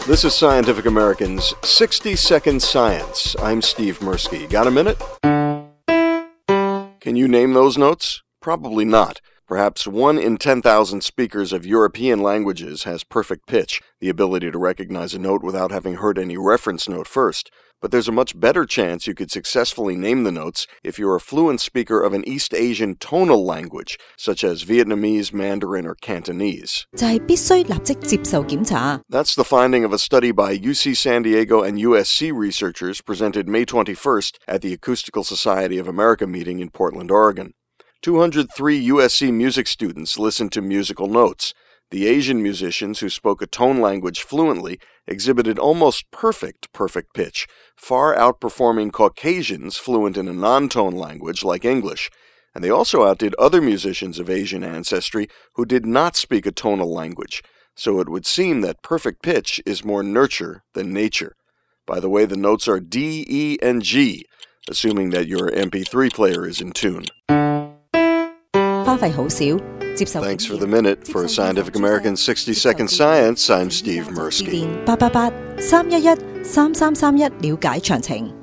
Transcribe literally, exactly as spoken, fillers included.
This is Scientific American's sixty second Science. I'm Steve Mirsky. Got a minute? Can you name those notes? Probably not. Perhaps one in ten thousand speakers of European languages has perfect pitch, the ability to recognize a note without having heard any reference note first. But there's a much better chance you could successfully name the notes if you're a fluent speaker of an East Asian tonal language, such as Vietnamese, Mandarin, or Cantonese. 就係必須立即接受檢查。 That's the finding of a study by U C San Diego and U S C researchers presented May twenty-first at the Acoustical Society of America meeting in Portland, Oregon. two hundred three U S C music students listened to musical notes. The Asian musicians who spoke a tone language fluently exhibited almost perfect perfect pitch, far outperforming Caucasians fluent in a non-tone language like English. And they also outdid other musicians of Asian ancestry who did not speak a tonal language. So it would seem that perfect pitch is more nurture than nature. By the way, the notes are D, E, and G, assuming that your M P three player is in tune. 花費好少，接受。 Thanks for the minute. For Scientific American sixty second Science, I'm Steve Mirsky. 致電八八八三一一三三三一了解詳情。